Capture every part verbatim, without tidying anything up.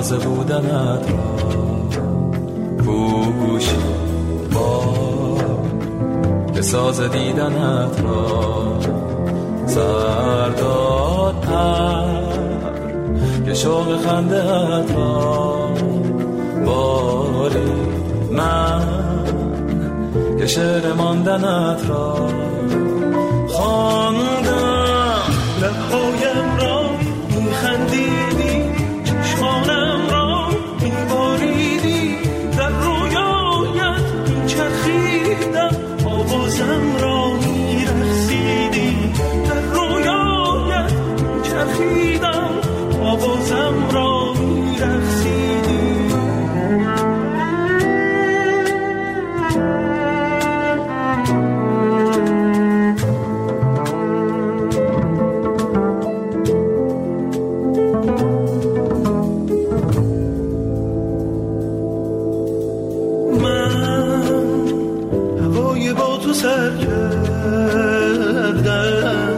راز بودنت را پوشی با که ساز دیدنت را سرداد پر که شوق خنده‌ات را باری من که شعر ماندنت را خواندم لبهایم را میخندیدی چشمانم را میباریدی در رویایت میچرخیدم آوازم را میرقصیدی در رویایت میچرخیدم آوازم را میرقصیدی سر کردم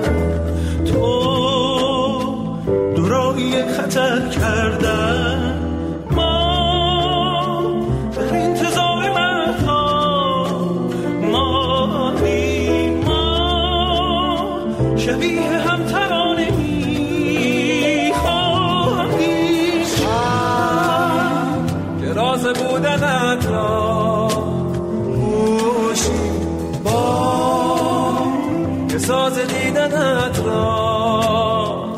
تو دورایی خطر کردم ما در انتظار مردها مادیم ما شبیه هم ترانه میخواهیم شب که راز بودنت را پوشی که ساز دیدنت را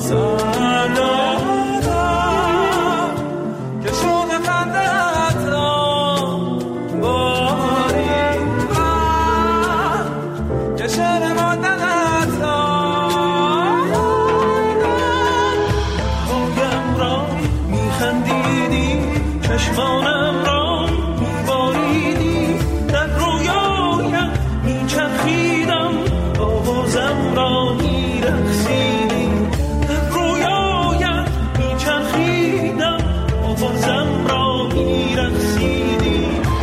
سردادم که شوق خنده‌ات را باری من که شعر ماندنت را پایم را میخندیدی چشمانم را میباریدی در رویایم میچرخیدم آوازم را میرقصیدی در رویایت میچرخیدم آوازم را میرقصیدی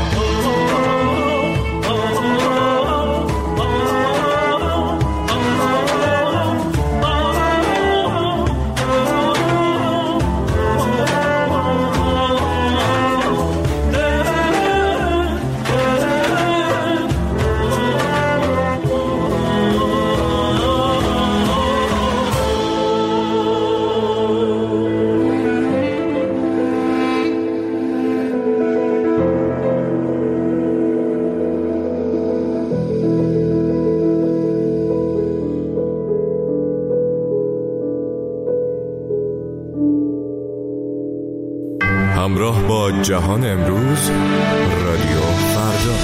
همراه با جهان امروز رادیو فردا.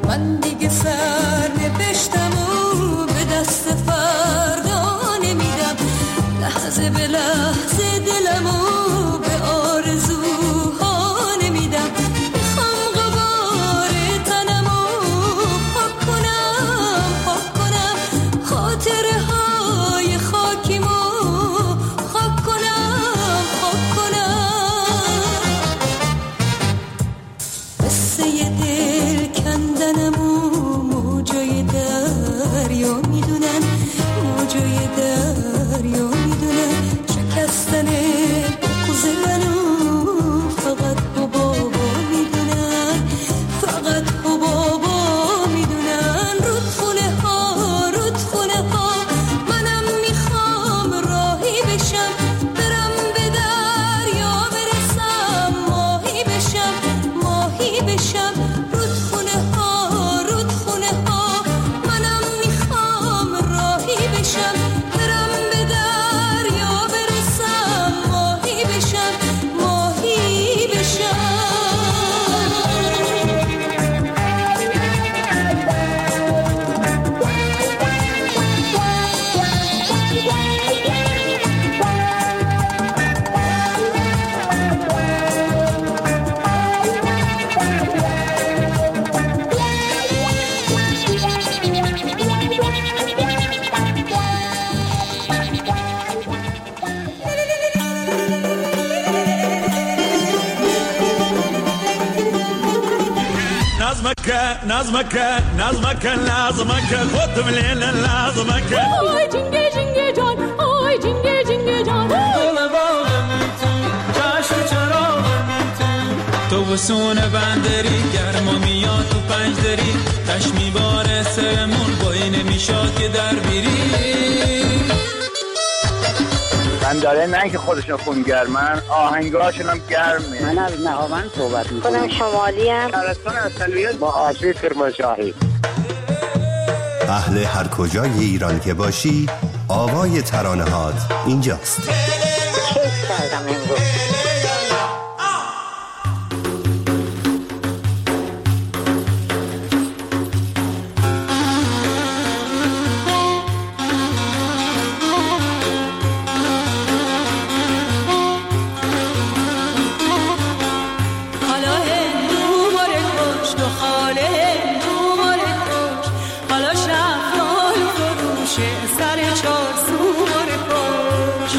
من دیگه سر نوشتم و به دست فردا نمیدم، لحظه به لحظه دلمو به آرزوها نمیدم. میخوام غبار تنمو پاک کنم پاک کنم، خاطره های خاکیمو خاک کنم خاک کنم. قصه دل کندنمو موجای دریا میدونن، موجای دریا میدونن، شکستن بغض منو فقط بابا میدونن، فقط بابا میدونن. رودخونه ها رودخونه ها منم میخوام راهی بشم، برم به دریا برسم، ماهی بشم ماهی بشم. رودخونه ها رودخونه ها منم میخوام راهی بشم، برم به دریا برسم، ماهی بشم ماهی بشم. نظمك نظمك نظمك لازمك خد من الليل لازمك. آی جنگه جنگه جان، آی جنگه جنگه جان، گل باغم تو چشم چراغم تو، تو وسون بندری گرما میاد تو پنج دری، تش میباره سرمون بایی نمیشاد که در بیری. من داره نه که خودشون خونگرمن، آهنگاشون هم گرمه. من از نهاوند صحبت میکنم. خودم شمالی هم. شهرستان اصلیت با آسیب کرمانشاهی. اهل هر کجای ایران که باشی، آوای ترانه‌هات اینجاست. کیف کردم امروز. حالا هندو ماره کش دو خاله هندو ماره کش، حالا شفال فروشه سر چار سو ماره کش.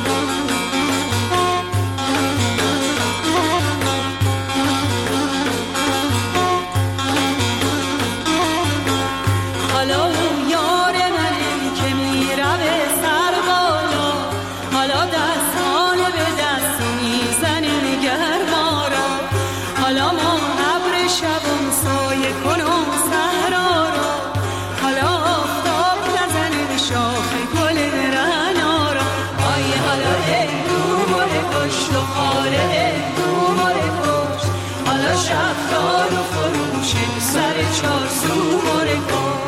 حالا اون یار منه که میره به سر بالا، حالا دستانه به دست میزنه گرمارا. حالا ما ابر شبم سایه کنم صحرا را، حالا آفتاب نزنه شاخ گل رعنا را. آی حالا هندو ماره کشت و خاله هندو ماره کشت، حالا شفتار و فروشه سر چار سو ماره کشت.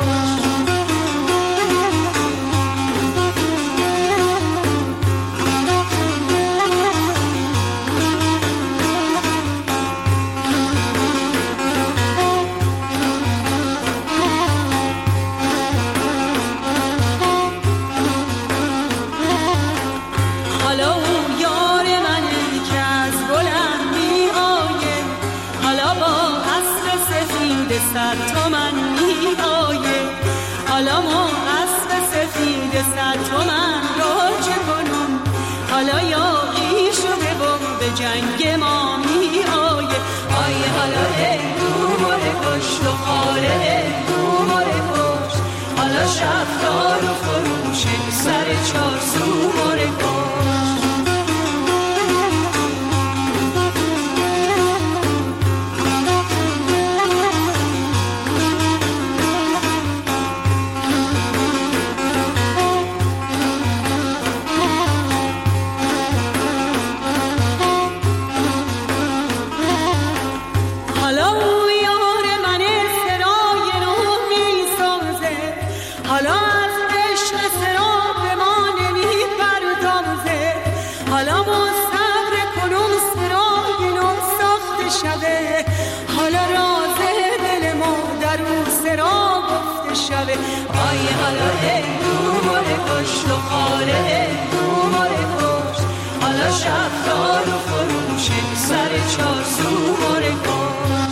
حالا اون یار منه که از بلند میآیه، حالا با اسب سفید صد تومن میآیه. حالا ما اسب سفید صد تومن را چه کنم، حالا یاقی شده بم به جنگ ما میآیه. آی حالا هندو ماره کشت و خاله هندو ماره کشت، حالا شفتار و فروشه سر چار سو ماره کشت. حالا او یار من سرای رو میسازه، حالا از شبه آی حالا هندو ماره کشت و خاله هندو ماره کشت حالا شب دار و فروشه سر چار سو ماره کشت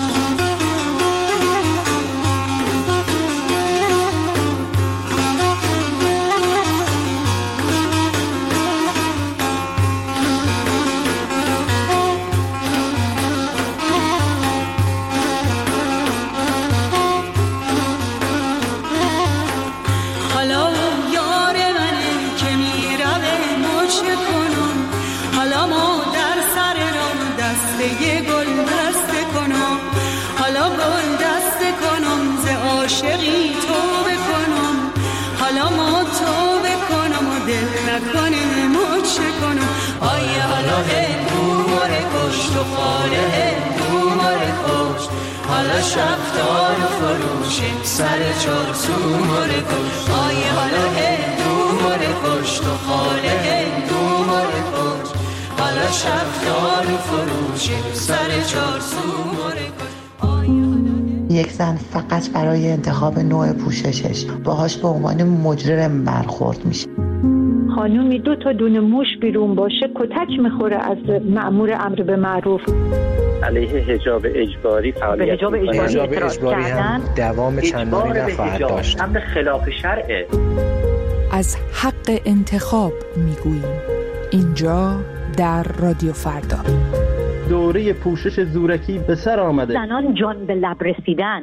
یه گل دسته کنم حالا گل دسته کنم ز عاشقی توبه کنم حالا ما توبه کنم و دل نکنه مچه کنم آی حالا هندو ماره کشت و خاله هندو ماره کشت حالا شفتار و فروشه سر چار سو ماره کشت آی حالا هندو ماره کشت و خاله هندو ماره کشت حالا شفتار و فروشه سر چار سو ماره کشت یک زن فقط برای انتخاب نوع پوششش باهاش به عنوان مجرم برخورد میشه. خانومی دو تا دونه موش بیرون باشه کتک میخوره از مأمور امر به معروف. علیه حجاب اجباری فعالیت حجاب اجباری, حجاب اجباری هم دوام چندانی نخواهد داشت. امر خلاف شرعه. از حق انتخاب میگوییم اینجا در رادیو فردا. دوره پوشش زورکی به سر آمده. زنان جان به لب رسیدن.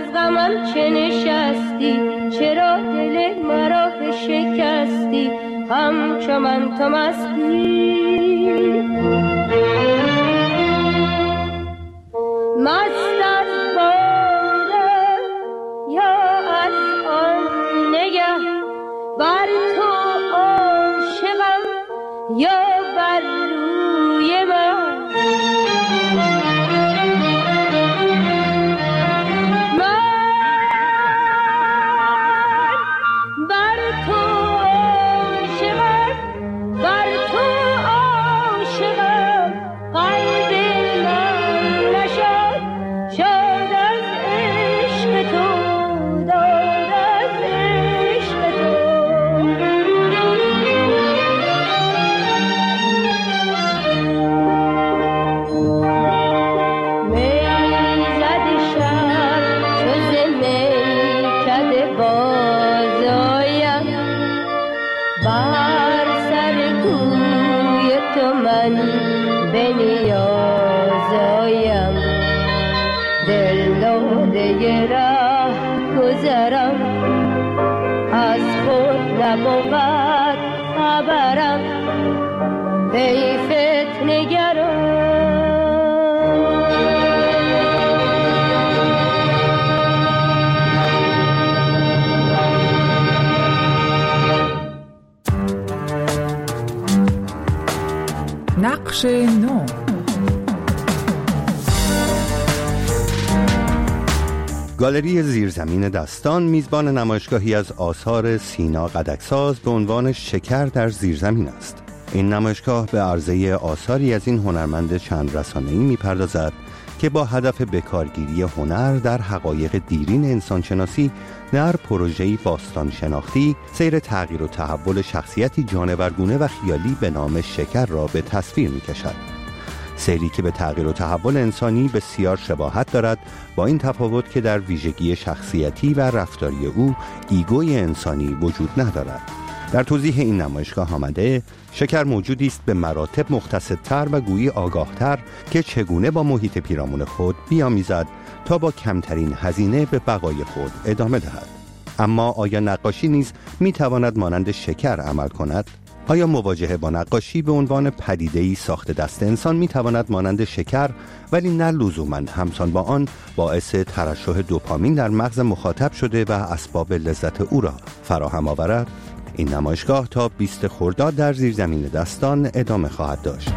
غمم چه نشستی، چرا دل مرا بشکستی، همچو من تو مستی. مست از باده یا از آن نگه، بر تو عاشقم یا بر روی من. نبود خبرم ای فتنه‌گران. نقش نو. گالری زیرزمین دستان میزبان نمایشگاهی از آثار سینا قدکساز به عنوان شکر در زیرزمین است. این نمایشگاه به عرضه آثاری از این هنرمند چند رسانه‌ای میپردازد که با هدف بکارگیری هنر در حقایق دیرین انسانشناسی در پروژه‌ای باستان شناختی سیر تغییر و تحول شخصیتی جانورگونه و خیالی به نام شکر را به تصویر میکشد. سیری که به تغییر و تحول انسانی بسیار شباهت دارد، با این تفاوت که در ویژگی شخصیتی و رفتاری او ایگوی انسانی وجود ندارد. در توضیح این نمایشگاه آمده شکر موجودی است به مراتب مقتصدتر و گویی آگاهتر که چگونه با محیط پیرامون خود بیامیزد تا با کمترین هزینه به بقای خود ادامه دهد. اما آیا نقاشی نیز میتواند مانند شکر عمل کند؟ آیا مواجهه با نقاشی به عنوان پدیده‌ای ساخت دست انسان میتواند مانند شکر ولی نه لزوماً همسان با آن باعث ترشح دوپامین در مغز مخاطب شده و اسباب لذت او را فراهم آورد؟ این نمایشگاه تا بیست خرداد در زیرزمین دستان ادامه خواهد داشت.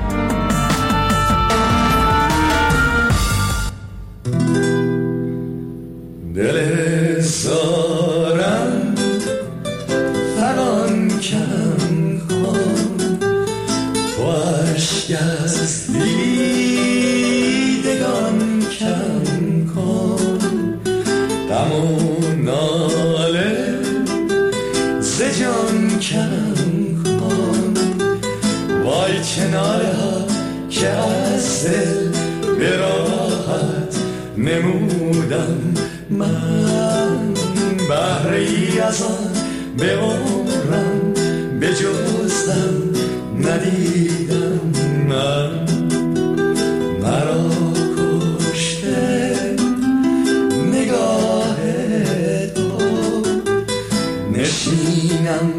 دل سارم فغان کن کن، تو عشق از دیدگان کم کن، غم و ناله ز جان کم کن، وای چه ناله ها که از دل به راحت نمودم من، بهره ای از آن به عمرم به جزم ندیدم من، مرا کشته نگاه تو، نشینم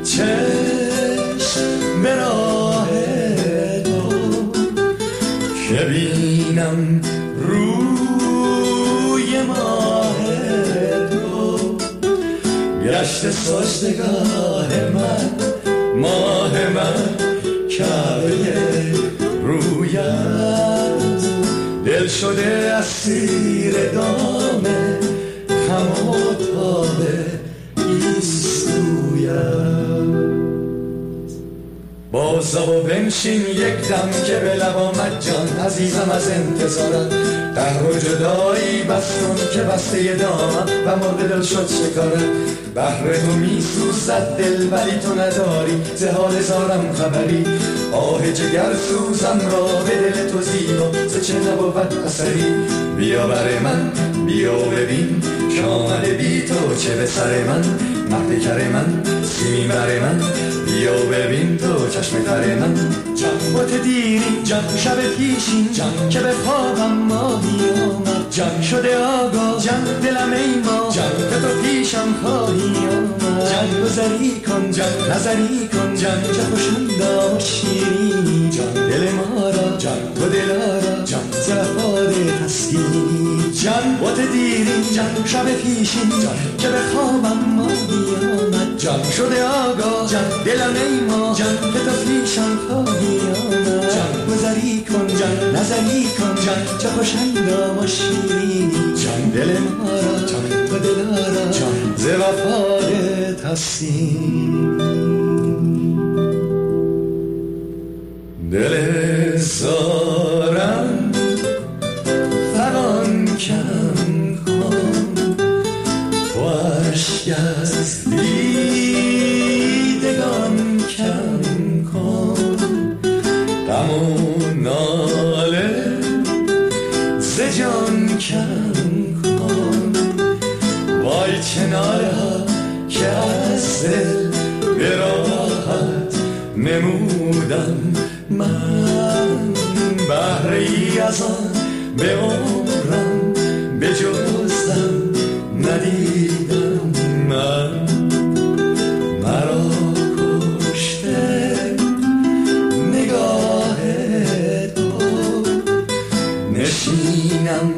چشم به راه تو، که بینم روی ماه تو، گشت سجدگاه من ماه من، کعبه رویت دل شده اسیر دام خم و تاب ایستویت. بازا و بنشین یک دم که به لب آمد جان عزیزم از انتظارت، قهر و جدایی بستون که بسته دامم و مرد دل شد شکارت، بهر تو می سوزد دل ولی تو نداری ز حال زارم خبری، آه جگر سوزم را به دل تو زیبا ز چه نبود اثری، بیا بر من بیا ببین که آمده بی تو چه به سر من، مهد کر من سیمین بر من، بیا ببین تو چشم تر من، جم بات دیرین جم شب پیشین جم که به خوابم ماهی آمد، جان شده آگاه جان دلم ای ما جان که تو پیشم خواهی آمد جان گذری کن جان نظری کن جان چه خوشندا و شیرینی جان دل ما را جان و دلارا جان زفاد تسکینی جان بوت دیرین جان شب پیشین جان که به خوابم ما بیامد جان شده آگاه جان دلم ای ما جان که تو پیشم خواهی آمد جان گذری کن جان نظری کن جان چه خوشندا و شیرینی جان دل ما را جان و دلارا جان ز وفای تسکین دل زارم فغان کم کن تو عشق از دیدگان کم کن غم و ناله ز جان کم کن وای چه ناله ها که از دل به راحت نمودم من بهره ای از آن به عمرم به جزم ندیدم من مرا کشته نگاه تو نشینم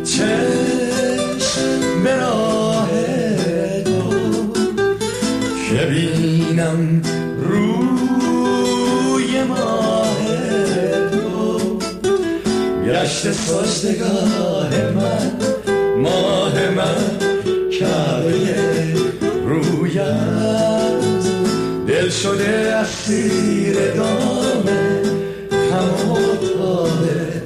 چشم به راه تو که بینم روی ماه تو گشت سجدگاه من ماه من کعبه رویت دل شده اسیر دام هم و تاب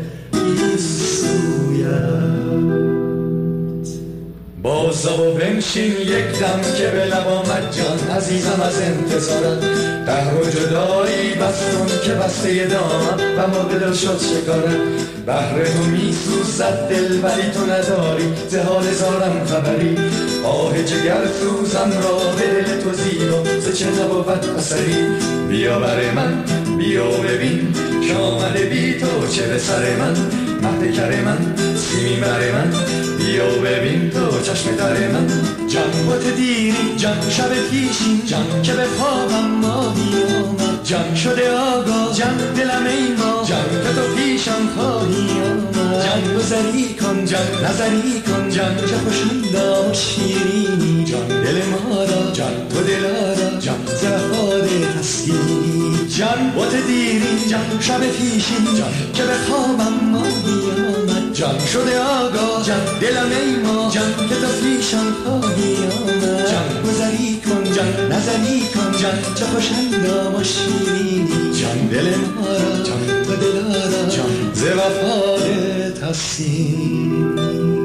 بازا و بنشین یک دم که به لب آمد جان عزیزم از انتظارت قهر و جدایی بستون که بسته دامم و مرغ دل شد شکارت بهر تو می سوزد دل ولی تو نداری ز حال زارم خبری آه جگر سوزم را به دل تو زیبا ز چه نبود اثری بیا بر من بیا ببین که آمده بی تو چه به سر من مهد کر من سیمین بر من بیا ببین تو چشم تر من جان بوت دیری جان شب پیشین جان که به خوابم ماهی آمد جان شده آگاه جان دلم ای ما جان که تو پیشم خواهی آمد جان گذری کن جان نظری کن جان چه خوشندا و شیرینی جان دل ما را جان و دلارا جان زفاد تسکینی جان بوت دیری جان شب پیشین جان که به خوابم ماهی آمد جان شده آگاه جان دلم ای ما جان که تو پیشم خواهی آمد جان گذری کن جان نظری کن جان چه خوشندا و شیرینی جان دل ما را جان و دلارا جان ز وفای تسکین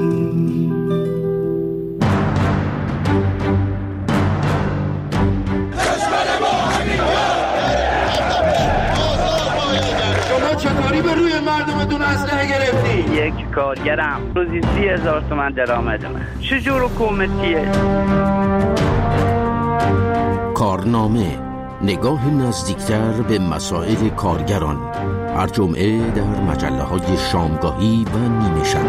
چطوری به روی مردمتون اسلحه گرفتی؟ یک کارگرم روزی سی هزار تومن درآمد من چجور حکومتیه؟ کارنامه نگاه نزدیکتر به مسائل کارگران هر جمعه در مجله های شامگاهی و نیمه شب.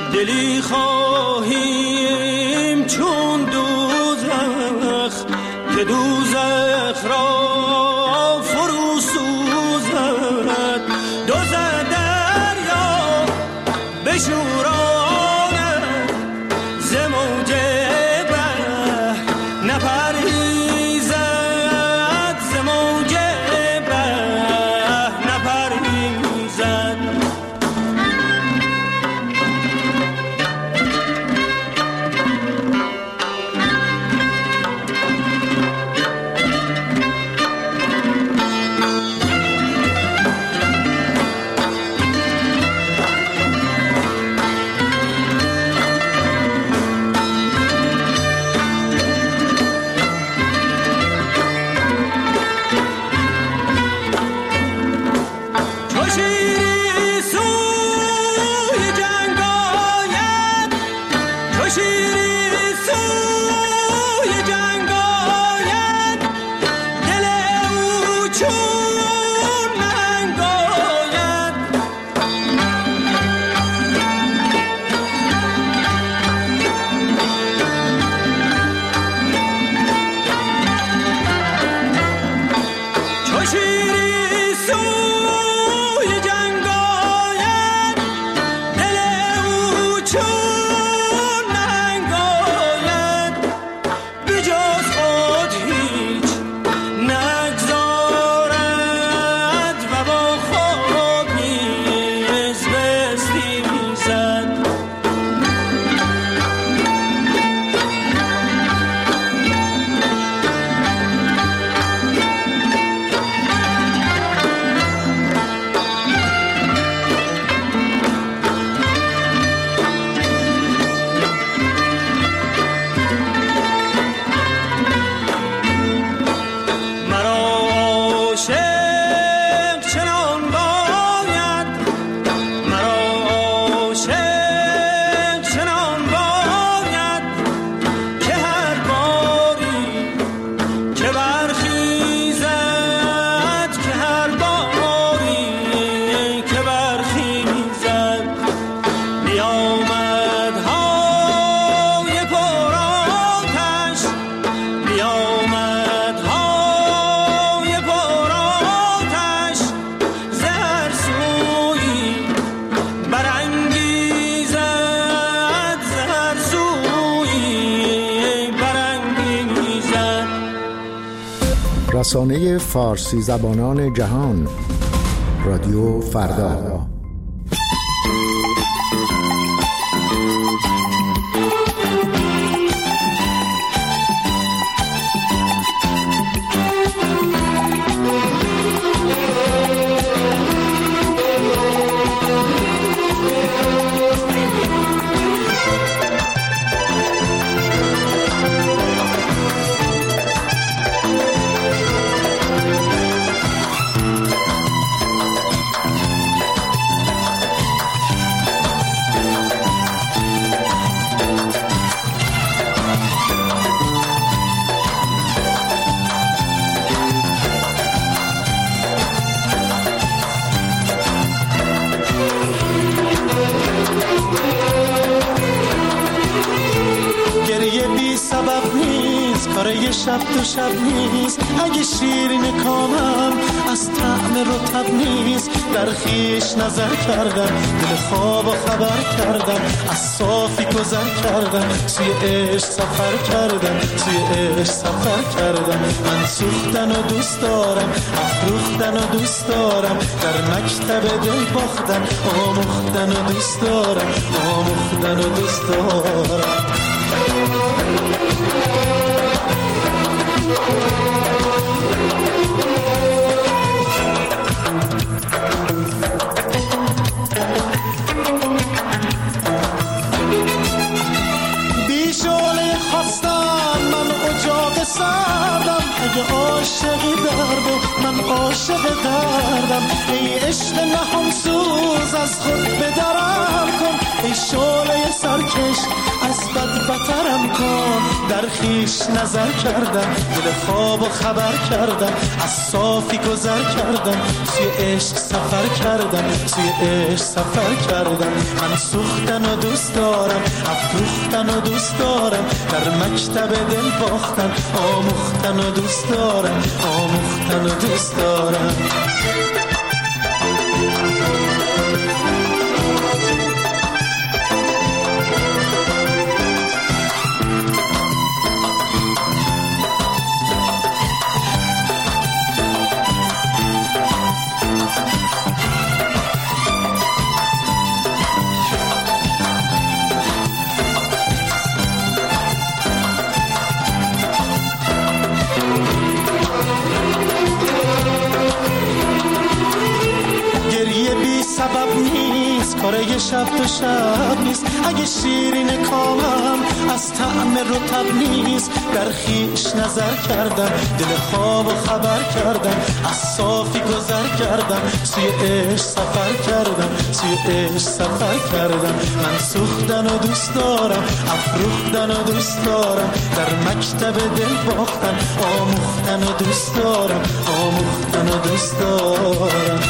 دلی خواهیم چون دوزخ که دوزخ را فرو سوزد، دوزد دریا بشوراند ز موج بحر نپریزد، ز موج بحر نپریزد. رسانه فارسی زبانان جهان، رادیو فردا. کاره شب تو شب نیست، اگه شیرین کامم از طعم رطب نیست. در خیش نظر کردم، دل خواب و خبر کردم، از صافی گذر کردم، سوی عشق سفر کردم، سوی عشق سفر کردم. من سوختن و دوست دارم، افروختن و دوست دارم، در مکتب دل باختن، آموختن و دوست دارم، آموختن و دوست دارم. بیشاله خواستم من اجاق سردم، اگه عاشقی درد من عاشق دردم. ای عشق نهان سوز از خود بدرم کن، ای شاله سرکش از بد بترم کن. در در خیش نظر کردم، دل خواب و خبر کردم، از صافی گذر کردم، سوی عشق سفر کردم، سوی عشق سفر کردم. من سوختن و دوست دارم، افروختن و دوست دارم، در مکتب دل باختن، آموختن و دوست دارم، آموختن و دوست دارم. سبب نیست، کاره شب تو شب نیست، اگه شیرین کامم از طعم رطب نیست. در خیش نظر کردم، دل خواب و خبر کردم، از صافی گذر کردم، سوی عشق سفر کردم، سوی عشق سفر کردم. من سوختن و دوست دارم، افروختن و دوست دارم، در مکتب دل باختن، آموختن و دوست دارم، آموختن و دوست دارم.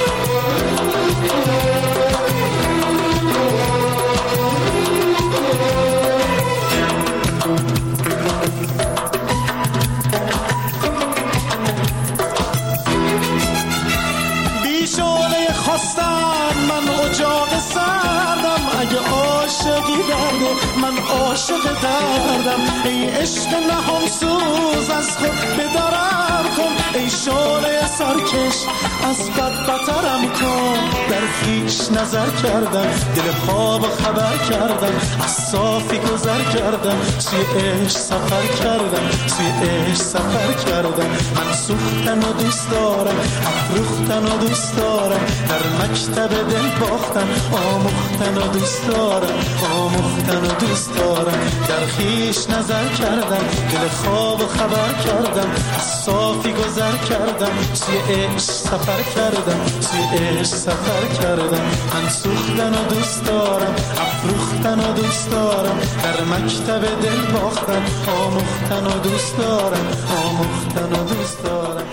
بیشونه خواستم من اجاق سردم، اگه عاشقی درده من عاشق دردم. ای عشق نهان سوز از خود بدارم کن، ای شعله سرکش از بد بترم کن. در خیش نظر کردم، دل خواب خبر کردم، از صافی گذر کردم، سوی عشق سفر کردم، سوی عشق سفر کردم. من سوختن و دوست دارم، افروختن و دوست دارم، در مکتب دل باختن، آموختن و دوست دارم، آموختن و دوست دارم. در خیش نظر کردم، دل خواب و خبر کردم، از صافی گذر کردم، سوی عشق سفر کردم، سوی عشق سفر کردم. من سوختن و دوست دارم، افروختن و دوست دارم، در مکتب دل باختن، آموختن و دوست دارم، آموختن و دوست دارم.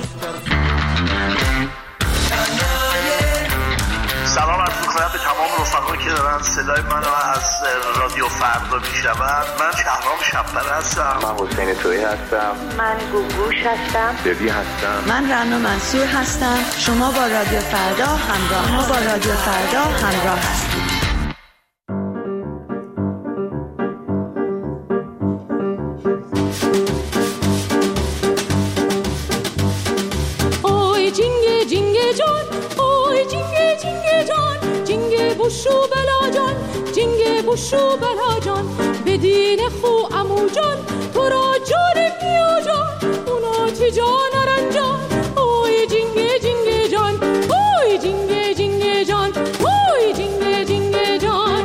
سلام عرض می‌کنم به تمام رفقایی که دارن صدای منو از رادیو فردا میشنون. من شهرام شب‌پر هستم. من حسین تویی هستم. من گوگوش هستم. ببی هستم. من رنا منصور هستم. شما با رادیو فردا همراه ما با رادیو فردا همراه هستید. بوشو بلا جان، جنگ بوشو بلا جان، بدین خو امو جان، تو را جان میا جان، اونا تی جان رنجان. اوی جنگ جنگ جان، اوی جنگ جنگ جان، اوی جنگ جنگ جان،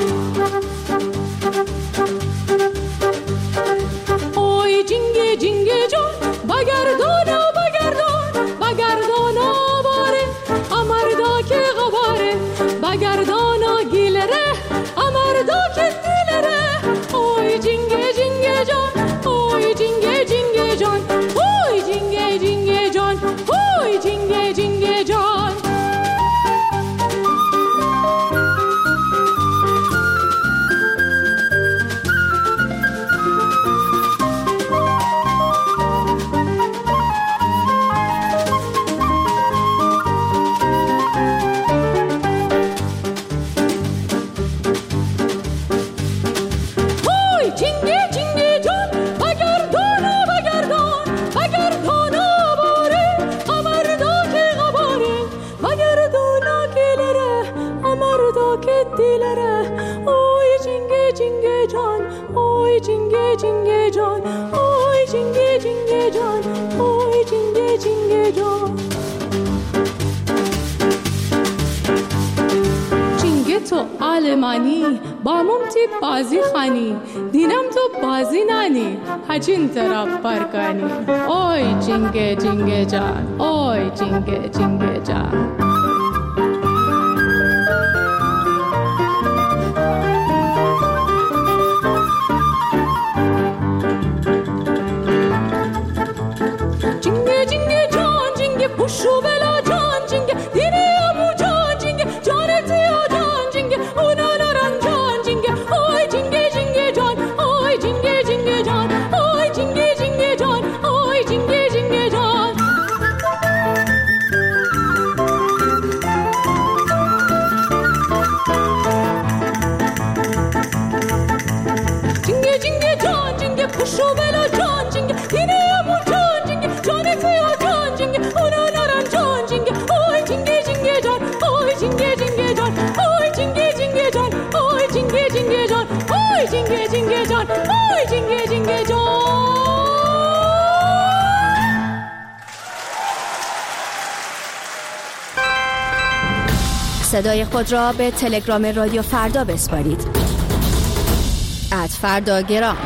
اوی جنگ جنگ جان. بگردانا بگردان، بگردانا باره، امردا که غباره، بگردانا گیلره، امردا که دیلره. اوی جنگ جنگ جان، اوی جنگ جنگ جان، اوی جنگ جنگ جان، اوی جنگ جنگ جان. منی با ممتی بازی خانی دینم تو بازی نانی هجین طرف برکانی. اوی جنگ جنگ جان، اوی جنگ جنگ جان. بلا جان جنگ تینه امور جان جنگ جان تویا جان جنگ اونا نارم جان جنگ اوی جنگی جنگی جان اوی جنگی جنگی جان اوی جنگی جنگی جان اوی جنگی جنگی جان اوی جنگی جنگی جان اوی جنگی جنگی جان. صدای خود را به تلگرام رادیو فردا بسپارید. ات فرداگرام.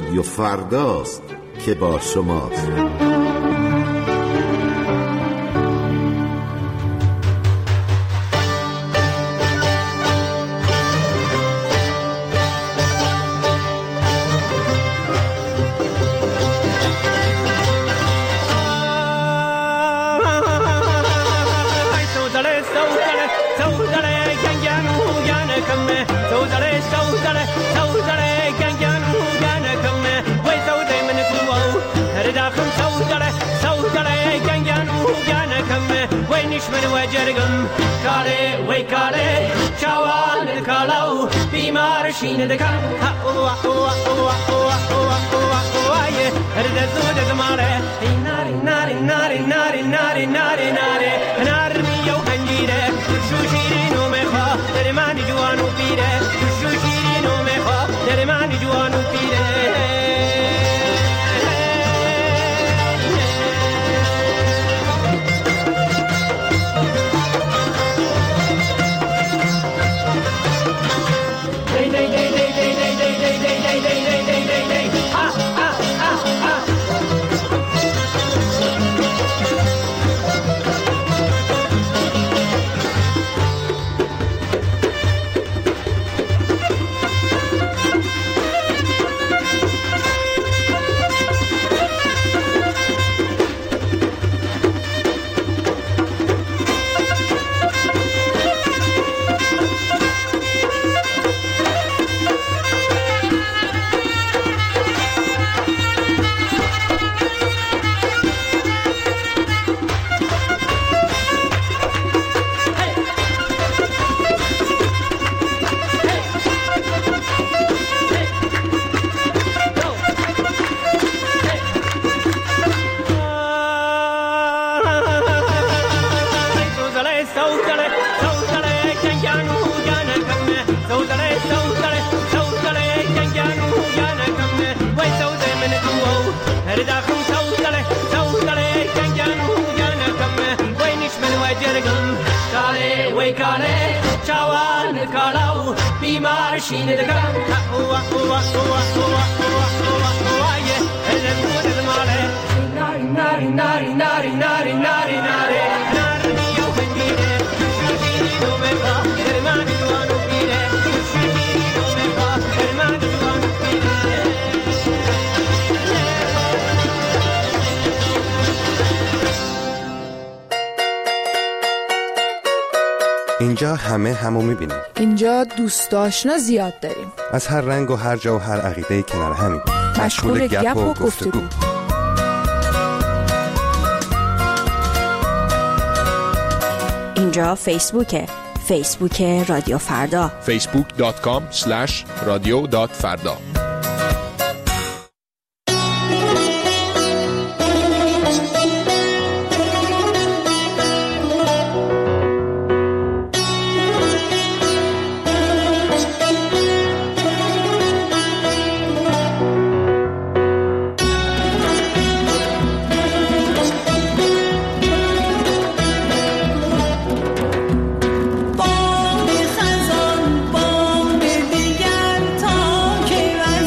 رادیو فرداست که با شماست. من وجرگم کاره وی کاره چوان کالاو بیمار شین دکان او او او او او وای هرد زود زماره ناری ناری ناری ناری ناری ناری ناری نار میو خنجیره شو شیرینو میخوا در من جوانو پیره شو شیرینو میخوا در من جوانو پیره شین دکان او او او او وای هرد زود زماره ناری ناری ناری ناری ناری ناری ناری نار میو خنجیره شو شیرینو میخوا در من جوانو پیره شو شیرینو میخوا در من جوانو پیره اینجا همه همو میبینیم. اینجا دوست آشنا زیاد داریم. از هر رنگ و هر جا و هر عقیده کنار همین. مشغول گپ و گفتگو. اینجا فیسبوکه. فیسبوک رادیو فردا. فیسبوک دات کام اسلش رادیو دات فردا. بام خزان بام دیگر تا که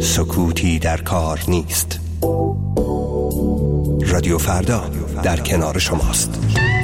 سکوتی در کار نیست. رادیو فردا در کنار شماست.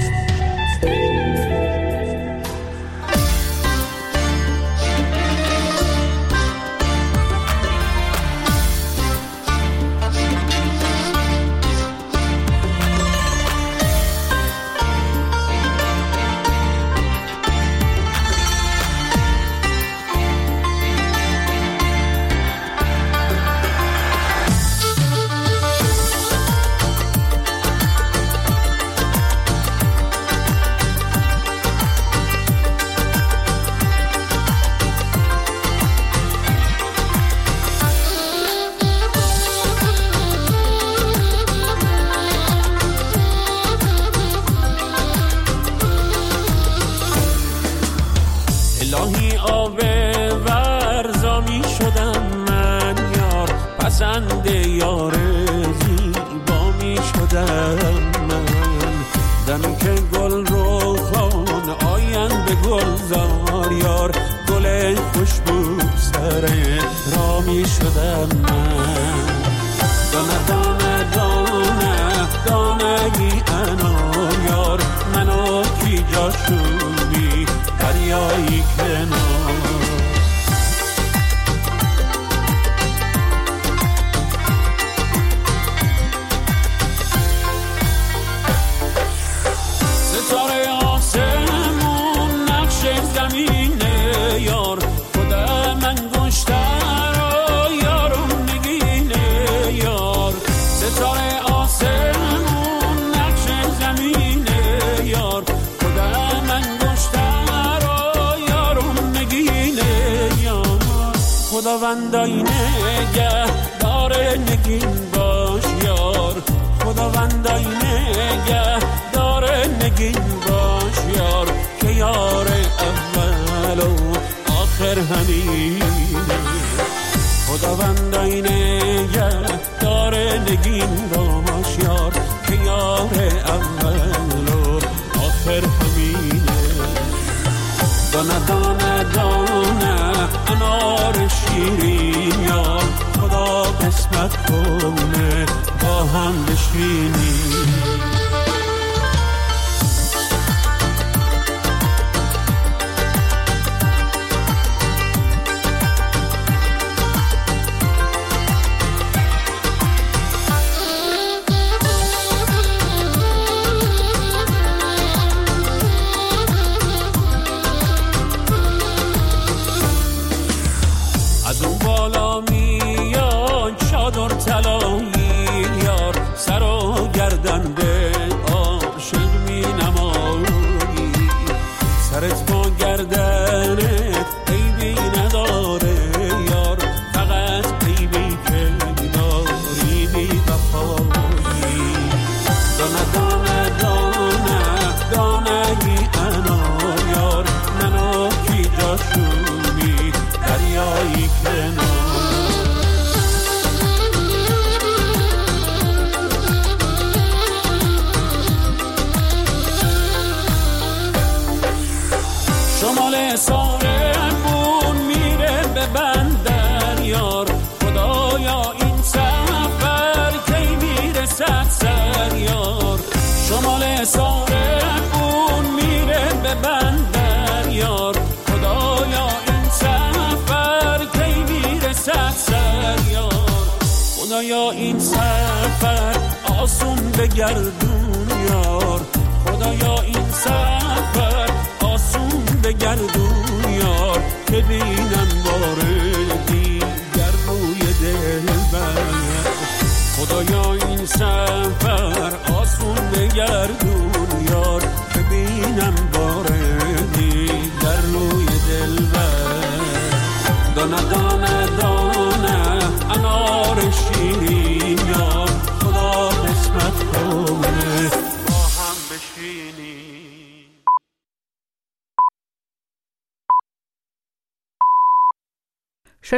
خداوندای نگه داره نگین باش یار، خداوندای نگه داره نگین باش یار، که یار اول و آخر همینه. خداوندای نگه داره نگین باش یار، که یار اول و آخر همینه. دانه دانه دانه انار شیرین یار، خدا قسمت کنه با هم بشینیم. خدایا این سفر آسون بگردون یار، خدایا این سفر آسون بگردون یار، که بینم باره دیگر روی دل بر. خدایا این سفر آسون بگردون یار، که بینم باره دیگر روی دل بر. دانه دانه دانه انار شیرین